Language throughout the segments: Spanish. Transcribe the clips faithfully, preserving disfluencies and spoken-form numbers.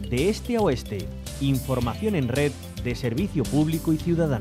de este a oeste. Información en red de servicio público y ciudadano.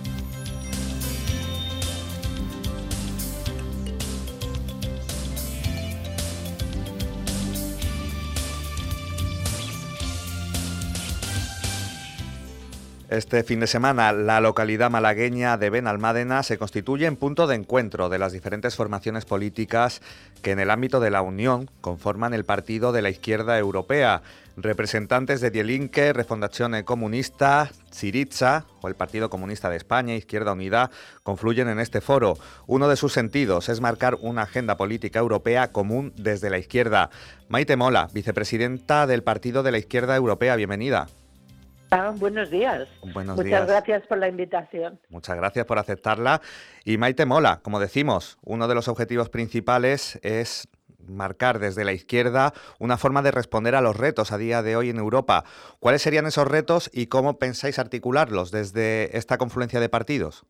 Este fin de semana, la localidad malagueña de Benalmádena se constituye en punto de encuentro de las diferentes formaciones políticas que en el ámbito de la Unión conforman el Partido de la Izquierda Europea. Representantes de Die Linke, Refondazione Comunista, Syriza o el Partido Comunista de España, Izquierda Unida, confluyen en este foro. Uno de sus sentidos es marcar una agenda política europea común desde la izquierda. Maite Mola, vicepresidenta del Partido de la Izquierda Europea, bienvenida. Ah, buenos días. Buenos Muchas días. gracias por la invitación. Muchas gracias por aceptarla. Y Maite Mola, como decimos, uno de los objetivos principales es marcar desde la izquierda una forma de responder a los retos a día de hoy en Europa. ¿Cuáles serían esos retos y cómo pensáis articularlos desde esta confluencia de partidos?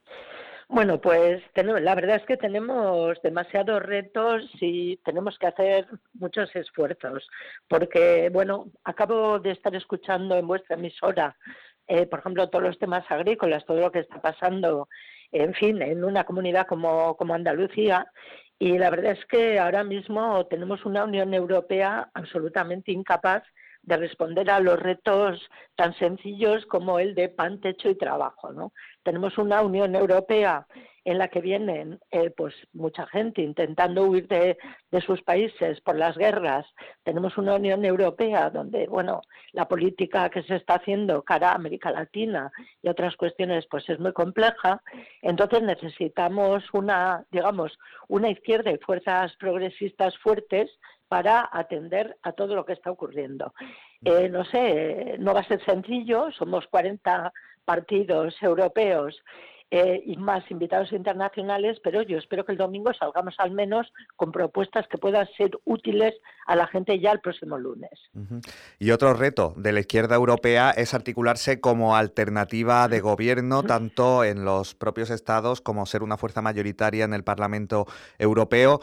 Bueno, pues tenemos, la verdad es que tenemos demasiados retos y tenemos que hacer muchos esfuerzos, porque, bueno, acabo de estar escuchando en vuestra emisora, eh, por ejemplo, todos los temas agrícolas, todo lo que está pasando, en fin, en una comunidad como, como Andalucía, y la verdad es que ahora mismo tenemos una Unión Europea absolutamente incapaz de responder a los retos tan sencillos como el de pan, techo y trabajo, ¿no? Tenemos una Unión Europea en la que vienen eh, pues mucha gente intentando huir de, de sus países por las guerras. Tenemos una Unión Europea donde, bueno, la política que se está haciendo cara a América Latina y otras cuestiones pues es muy compleja. Entonces necesitamos una, digamos, una izquierda y fuerzas progresistas fuertes para atender a todo lo que está ocurriendo. Eh, no sé, no va a ser sencillo, somos cuarenta partidos europeos eh, y más invitados internacionales, pero yo espero que el domingo salgamos al menos con propuestas que puedan ser útiles a la gente ya el próximo lunes. Uh-huh. Y otro reto de la izquierda europea es articularse como alternativa de gobierno, tanto en los propios estados como ser una fuerza mayoritaria en el Parlamento Europeo.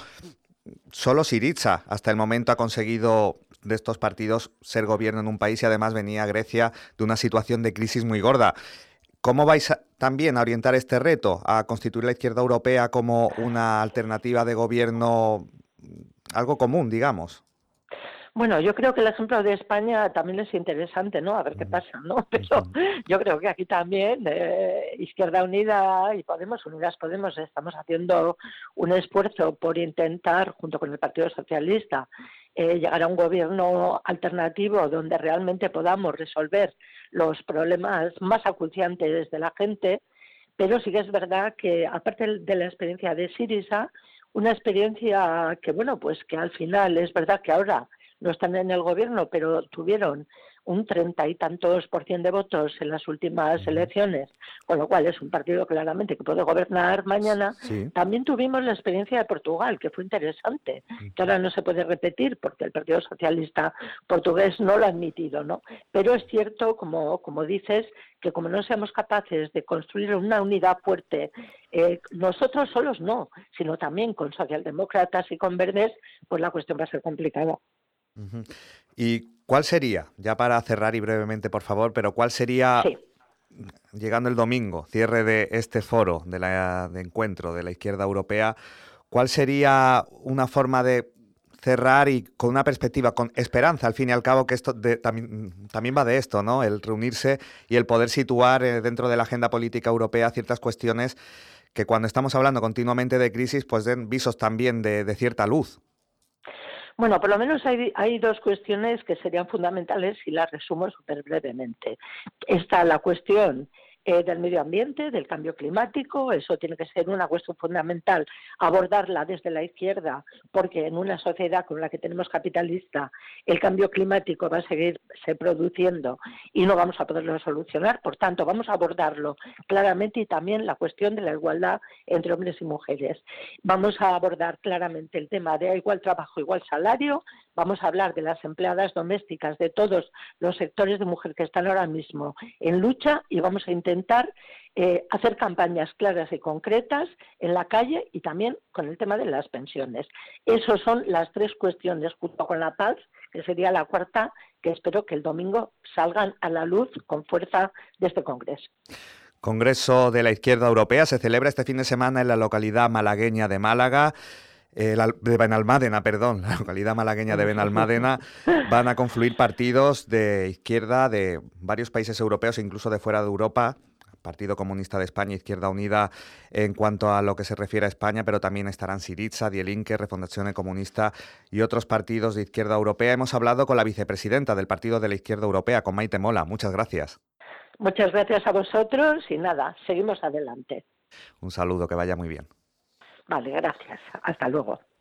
Solo Syriza hasta el momento ha conseguido de estos partidos ser gobierno en un país y además venía Grecia de una situación de crisis muy gorda. ¿Cómo vais a, también a orientar este reto, a constituir la izquierda europea como una alternativa de gobierno, algo común, digamos? Bueno, yo creo que el ejemplo de España también es interesante, ¿no? A ver qué pasa, ¿no? Pero yo creo que aquí también eh, Izquierda Unida y Podemos, Unidas Podemos, estamos haciendo un esfuerzo por intentar, junto con el Partido Socialista, eh, llegar a un gobierno alternativo donde realmente podamos resolver los problemas más acuciantes de la gente. Pero sí que es verdad que, aparte de la experiencia de Syriza, una experiencia que, bueno, pues que al final es verdad que ahora no están en el gobierno, pero tuvieron un treinta y tantos por ciento de votos en las últimas elecciones, con lo cual es un partido claramente que puede gobernar mañana. Sí. También tuvimos la experiencia de Portugal, que fue interesante, que ahora no se puede repetir porque el Partido Socialista portugués no lo ha admitido, ¿no? Pero es cierto, como, como dices, que como no seamos capaces de construir una unidad fuerte, eh, nosotros solos no, sino también con socialdemócratas y con verdes, pues la cuestión va a ser complicada. Uh-huh. ¿Y cuál sería, ya para cerrar y brevemente por favor, pero cuál sería, sí, llegando el domingo, cierre de este foro de, la, de encuentro de la izquierda europea, cuál sería una forma de cerrar y con una perspectiva, con esperanza, al fin y al cabo, que esto de, también, también va de esto, ¿no? El reunirse y el poder situar eh, dentro de la agenda política europea ciertas cuestiones que cuando estamos hablando continuamente de crisis, pues den visos también de, de cierta luz. Bueno, por lo menos hay, hay dos cuestiones que serían fundamentales y las resumo súper brevemente. Está la cuestión eh, del medio ambiente, del cambio climático, eso tiene que ser una cuestión fundamental, abordarla desde la izquierda, porque en una sociedad como la que tenemos capitalista, el cambio climático va a seguir se produciendo y no vamos a poderlo solucionar, por tanto vamos a abordarlo claramente, y también la cuestión de la igualdad entre hombres y mujeres. Vamos a abordar claramente el tema de igual trabajo, igual salario, vamos a hablar de las empleadas domésticas de todos los sectores de mujer que están ahora mismo en lucha y vamos a intentar intentar eh, hacer campañas claras y concretas en la calle y también con el tema de las pensiones. Esas son las tres cuestiones, junto con la paz, que sería la cuarta, que espero que el domingo salgan a la luz con fuerza de este Congreso. Congreso de la Izquierda Europea se celebra este fin de semana en la localidad malagueña de Málaga. Eh, la, de Benalmádena, perdón, la localidad malagueña de Benalmádena. Van a confluir partidos de izquierda de varios países europeos e incluso de fuera de Europa. Partido Comunista de España, Izquierda Unida en cuanto a lo que se refiere a España, pero también estarán Syriza, Die Linke, Refondazione Comunista y otros partidos de izquierda europea. Hemos hablado con la vicepresidenta del Partido de la Izquierda Europea, con Maite Mola. Muchas gracias. Muchas gracias a vosotros y nada, seguimos adelante. Un saludo, que vaya muy bien. Vale, gracias. Hasta luego.